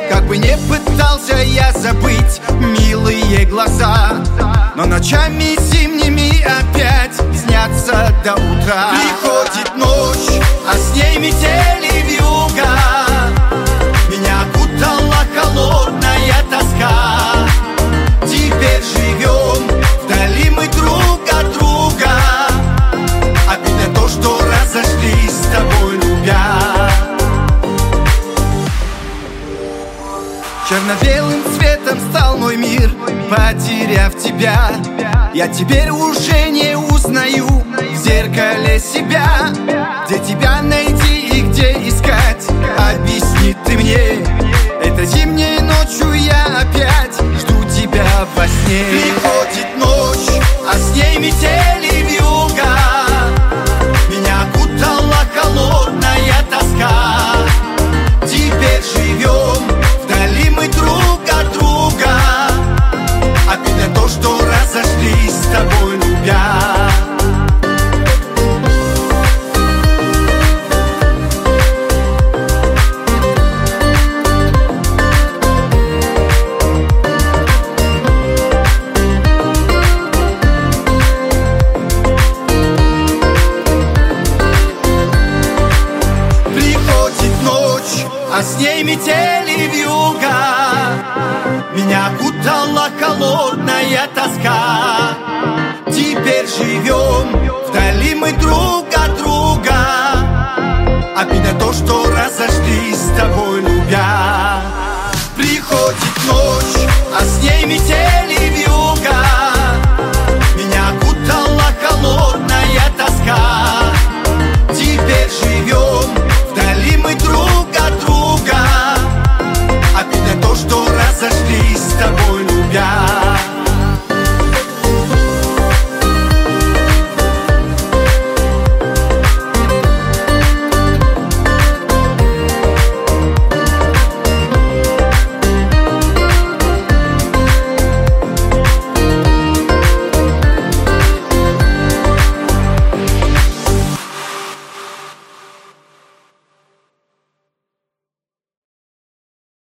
Как бы не пытался я забыть милые глаза, но ночами зимними опять снятся до утра. Приходит ночь, а с ней метели вьюга, меня окутала холодная тоска. Теперь живем вдали мы друг от друга, обидно то, что разошлись с тобой любя. Черно-белым цветом стал мой мир, потеряв тебя. Я теперь уже не узнаю в зеркале себя. Где тебя найти и где искать, объясни ты мне. Это зимней ночью я опять жду тебя во сне. Приходит ночь, а с ней метели вьюга, меня окутала холодная тоска. Теперь живем вдали мы друг от друга, обидно то, что разошлись с тобой любя. А с ней метели вьюга, меня окутала холодная тоска. Теперь живем вдали мы друг от друга, обидно то, что разошлись с тобой любя. Приходит ночь, а с ней метели